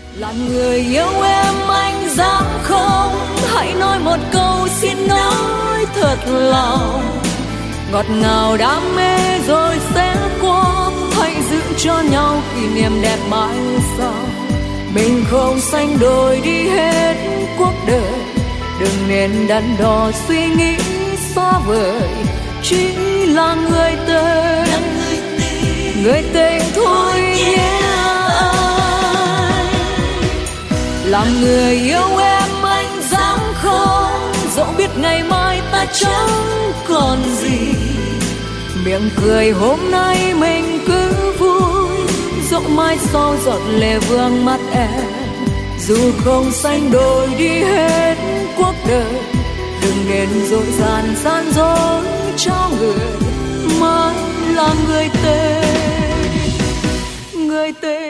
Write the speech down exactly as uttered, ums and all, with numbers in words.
Là người yêu em anh dám không, hãy nói một câu xin nói thật lòng. Ngọt ngào đam mê rồi sẽ qua, hãy giữ cho nhau kỷ niệm đẹp mãi sau. Mình không sánh đôi đi hết cuộc đời, đừng nên đắn đo suy nghĩ xa vời. Chỉ là người tình, người tình thôi nhé anh. Làm người yêu em anh dám không, dẫu biết ngày mai ta chẳng còn gì. Miệng cười hôm nay mình cứ vui, dẫu mai sau giọt lệ vương mắt em. Dù không sánh đôi đi hết cuộc đời, đừng nên dối gian gian dối cho người mãi là người tên, người tên.